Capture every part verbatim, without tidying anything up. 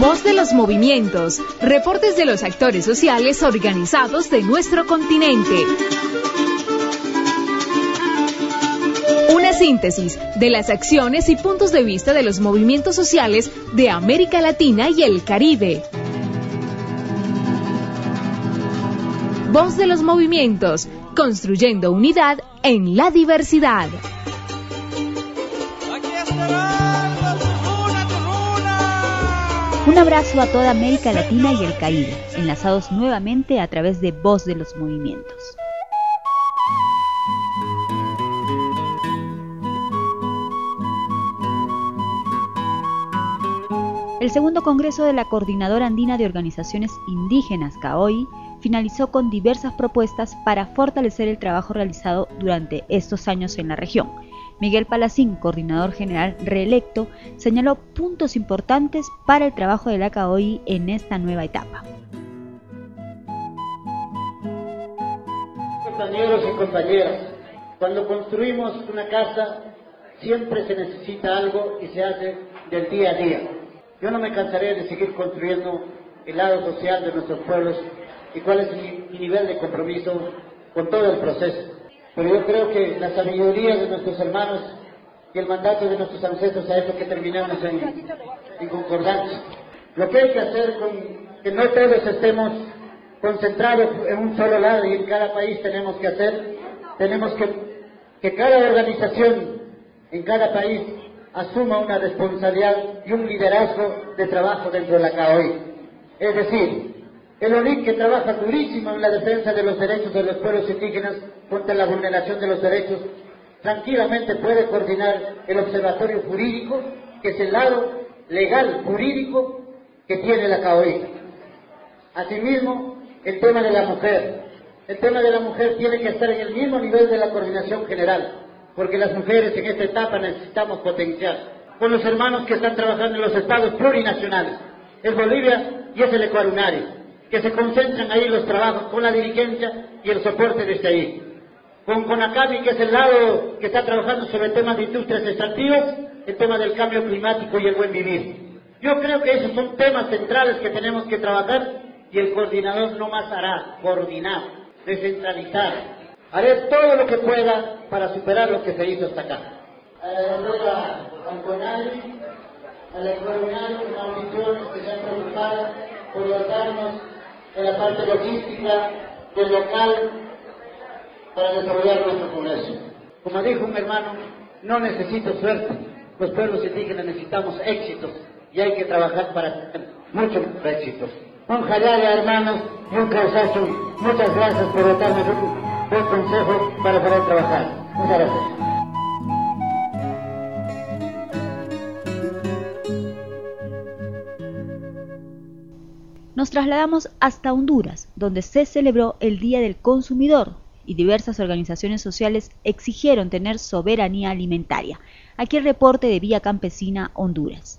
Voz de los movimientos, reportes de los actores sociales organizados de nuestro continente. Una síntesis de las acciones y puntos de vista de los movimientos sociales de América Latina y el Caribe. Voz de los movimientos, construyendo unidad en la diversidad. Un abrazo a toda América Latina y el Caribe, enlazados nuevamente a través de Voz de los Movimientos. El segundo Congreso de la Coordinadora Andina de Organizaciones Indígenas, C A O I, finalizó con diversas propuestas para fortalecer el trabajo realizado durante estos años en la región. Miguel Palacín, coordinador general reelecto, señaló puntos importantes para el trabajo de la C A O I en esta nueva etapa. Compañeros y compañeras, cuando construimos una casa, siempre se necesita algo y se hace del día a día. Yo no me cansaré de seguir construyendo el lado social de nuestros pueblos y cuál es mi, mi nivel de compromiso con todo el proceso. Pero yo creo que la sabiduría de nuestros hermanos y el mandato de nuestros ancestros ha hecho que terminemos en, en concordancia. Lo que hay que hacer con que no todos estemos concentrados en un solo lado y en cada país tenemos que hacer, tenemos que que cada organización en cada país asuma una responsabilidad y un liderazgo de trabajo dentro de la C A O I. Es decir, el O N I C, que trabaja durísimo en la defensa de los derechos de los pueblos indígenas contra la vulneración de los derechos, tranquilamente puede coordinar el observatorio jurídico, que es el lado legal jurídico que tiene la C A O I. Asimismo, el tema de la mujer. El tema de la mujer tiene que estar en el mismo nivel de la coordinación general, porque las mujeres en esta etapa necesitamos potenciar. Con los hermanos que están trabajando en los estados plurinacionales, es Bolivia y es el Ecuador, que se concentran ahí los trabajos con la dirigencia y el soporte desde ahí. Con CONACAMI, que es el lado que está trabajando sobre temas de industrias extractivas, el tema del cambio climático y el buen vivir. Yo creo que esos son temas centrales que tenemos que trabajar y el coordinador no más hará, coordinar, descentralizar. Haré todo lo que pueda para superar lo que se hizo hasta acá. A la doctora Anconari, a la Ecuadoriana, una audición que se ha preocupado por darnos en la parte logística del local para desarrollar nuestro congreso. Como dijo un hermano, no necesito suerte, los pueblos indígenas necesitamos éxitos y hay que trabajar para muchos éxitos. Un jalale, hermanos, y un causazo. Muchas gracias por darme un buen consejo para poder trabajar. Muchas gracias. Nos trasladamos hasta Honduras, donde se celebró el Día del Consumidor y diversas organizaciones sociales exigieron tener soberanía alimentaria. Aquí el reporte de Vía Campesina, Honduras.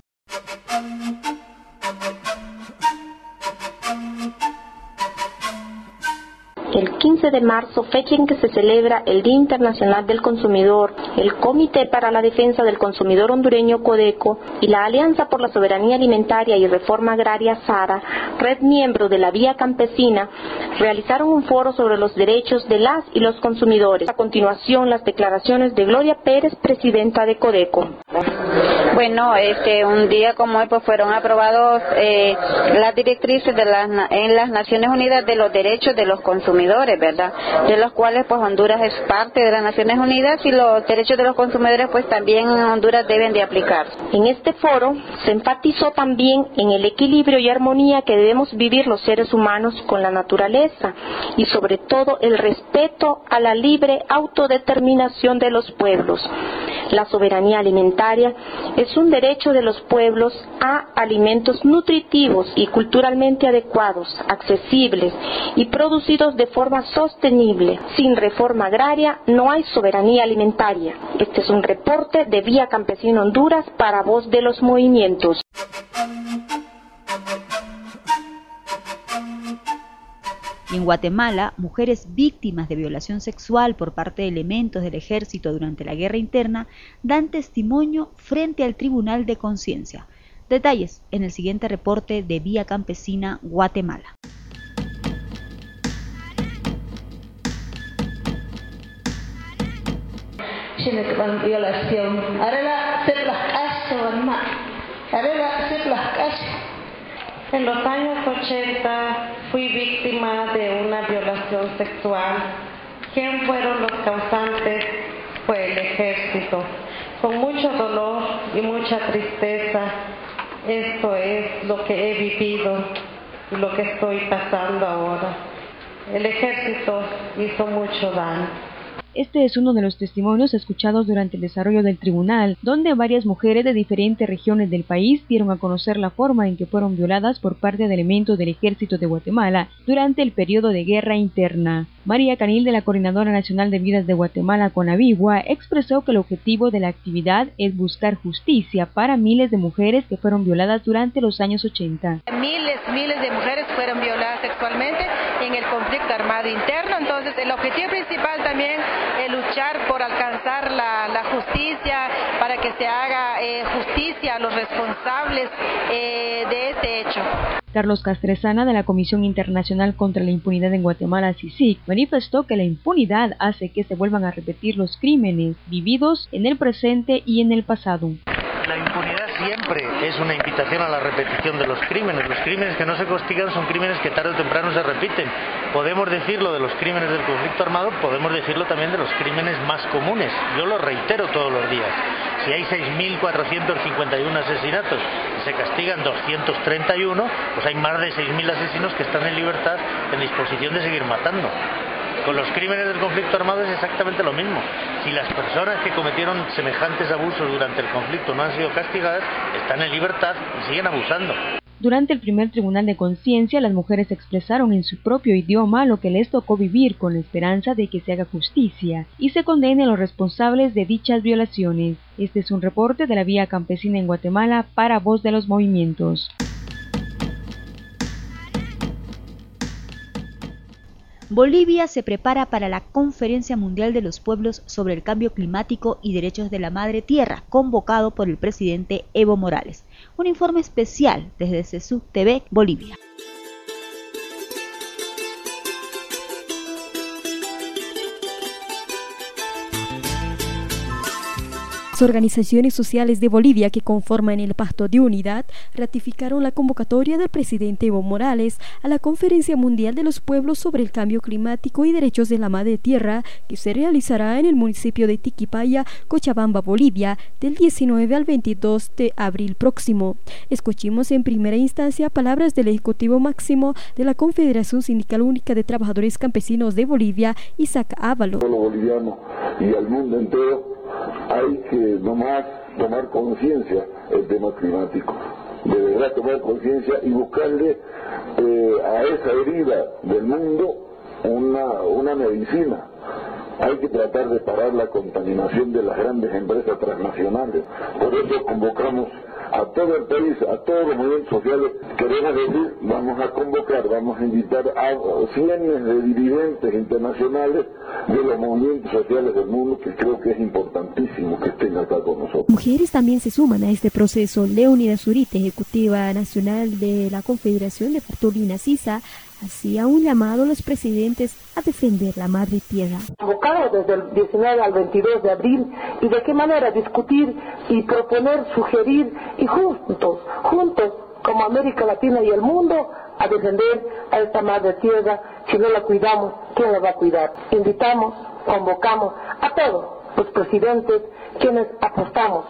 El quince de marzo, fecha en que se celebra el Día Internacional del Consumidor, el Comité para la Defensa del Consumidor Hondureño Codeco y la Alianza por la Soberanía Alimentaria y Reforma Agraria SARA, red miembro de la Vía Campesina, realizaron un foro sobre los derechos de las y los consumidores. A continuación, las declaraciones de Gloria Pérez, presidenta de Codeco. Bueno, este, un día como hoy pues fueron aprobados eh, las directrices de las, en las Naciones Unidas de los derechos de los consumidores, ¿verdad? De los cuales pues Honduras es parte de las Naciones Unidas y los derechos de los consumidores pues también en Honduras deben de aplicarse. En este foro se enfatizó también en el equilibrio y armonía que debemos vivir los seres humanos con la naturaleza y sobre todo el respeto a la libre autodeterminación de los pueblos. La soberanía alimentaria es un derecho de los pueblos a alimentos nutritivos y culturalmente adecuados, accesibles y producidos de forma sostenible. Sin reforma agraria no hay soberanía alimentaria. Este es un reporte de Vía Campesina Honduras para Voz de los Movimientos. En Guatemala, mujeres víctimas de violación sexual por parte de elementos del ejército durante la guerra interna dan testimonio frente al Tribunal de Conciencia. Detalles en el siguiente reporte de Vía Campesina, Guatemala. En los años ochenta fui víctima de una violación sexual. ¿Quién fueron los causantes? Fue el ejército. Con mucho dolor y mucha tristeza, esto es lo que he vivido y lo que estoy pasando ahora. El ejército hizo mucho daño. Este es uno de los testimonios escuchados durante el desarrollo del tribunal, donde varias mujeres de diferentes regiones del país dieron a conocer la forma en que fueron violadas por parte de elementos del Ejército de Guatemala durante el periodo de guerra interna. María Canil, de la Coordinadora Nacional de Viudas de Guatemala, CONAVIGUA, expresó que el objetivo de la actividad es buscar justicia para miles de mujeres que fueron violadas durante los años ochenta. Miles, miles de mujeres fueron violadas sexualmente en el conflicto armado interno, entonces el objetivo principal también es luchar por alcanzar la, la justicia, para que se haga eh, justicia a los responsables eh, de este hecho. Carlos Castresana, de la Comisión Internacional contra la Impunidad en Guatemala, C I C I C, manifestó que la impunidad hace que se vuelvan a repetir los crímenes vividos en el presente y en el pasado. La impunidad siempre es una invitación a la repetición de los crímenes. Los crímenes que no se castigan son crímenes que tarde o temprano se repiten. Podemos decirlo de los crímenes del conflicto armado, podemos decirlo también de los crímenes más comunes. Yo lo reitero todos los días. Si hay seis mil cuatrocientos cincuenta y uno asesinatos y se castigan doscientos treinta y uno, pues hay más de seis mil asesinos que están en libertad, en disposición de seguir matando. Con los crímenes del conflicto armado es exactamente lo mismo. Si las personas que cometieron semejantes abusos durante el conflicto no han sido castigadas, están en libertad y siguen abusando. Durante el primer tribunal de conciencia, las mujeres expresaron en su propio idioma lo que les tocó vivir, con la esperanza de que se haga justicia y se condene a los responsables de dichas violaciones. Este es un reporte de la Vía Campesina en Guatemala para Voz de los Movimientos. Bolivia se prepara para la Conferencia Mundial de los Pueblos sobre el Cambio Climático y Derechos de la Madre Tierra, convocado por el presidente Evo Morales. Un informe especial desde CESUC T V, Bolivia. Las organizaciones sociales de Bolivia que conforman el Pacto de Unidad ratificaron la convocatoria del presidente Evo Morales a la Conferencia Mundial de los Pueblos sobre el Cambio Climático y Derechos de la Madre Tierra, que se realizará en el municipio de Tiquipaya, Cochabamba, Bolivia, del diecinueve al veintidós de abril próximo. Escuchemos en primera instancia palabras del Ejecutivo Máximo de la Confederación Sindical Única de Trabajadores Campesinos de Bolivia, Isaac Ávalo. Al boliviano y al mundo entero hay que nomás tomar conciencia del tema climático, de verdad tomar conciencia y buscarle eh, a esa herida del mundo una, una medicina. Hay que tratar de parar la contaminación de las grandes empresas transnacionales. Por eso convocamos a todo el país, a todos los movimientos sociales. Queremos decir, vamos a convocar, vamos a invitar a cientos de dirigentes internacionales de los movimientos sociales del mundo, que creo que es importantísimo que estén acá con nosotros. Mujeres también se suman a este proceso. Leonida Zurita, ejecutiva nacional de la Confederación de Fartolina Sisa, hacía un llamado a los presidentes a defender la madre tierra. Convocado desde el diecinueve al veintidós de abril, y de qué manera discutir y proponer, sugerir y juntos, juntos como América Latina y el mundo, a defender a esta madre tierra. Si no la cuidamos, ¿quién la va a cuidar? Invitamos, convocamos a todos los presidentes quienes apostamos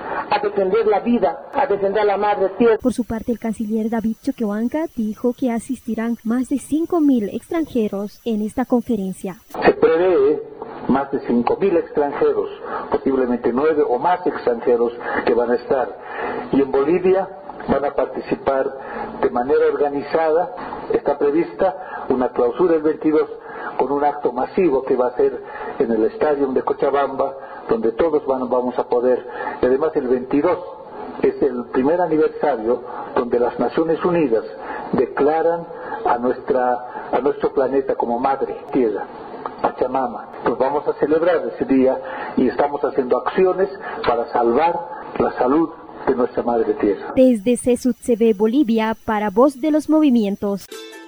a defender la vida, a defender la madre tierra. Por su parte, el canciller David Choquehuanca dijo que asistirán más de cinco mil extranjeros en esta conferencia. Se prevé más de cinco mil extranjeros, posiblemente nueve o más extranjeros que van a estar. Y en Bolivia van a participar de manera organizada. Está prevista una clausura el veintidós con un acto masivo que va a ser en el estadio de Cochabamba, donde todos van, vamos a poder. Y además el veintidós es el primer aniversario donde las Naciones Unidas declaran a nuestra a nuestro planeta como madre tierra, Pachamama. Pues vamos a celebrar ese día y estamos haciendo acciones para salvar la salud de nuestra madre tierra. Desde C E S U T C B Bolivia, para Voz de los Movimientos.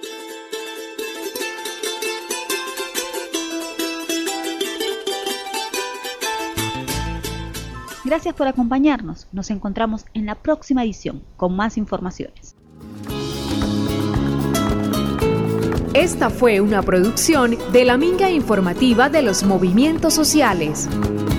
Gracias por acompañarnos. Nos encontramos en la próxima edición con más informaciones. Esta fue una producción de la Minga Informativa de los Movimientos Sociales.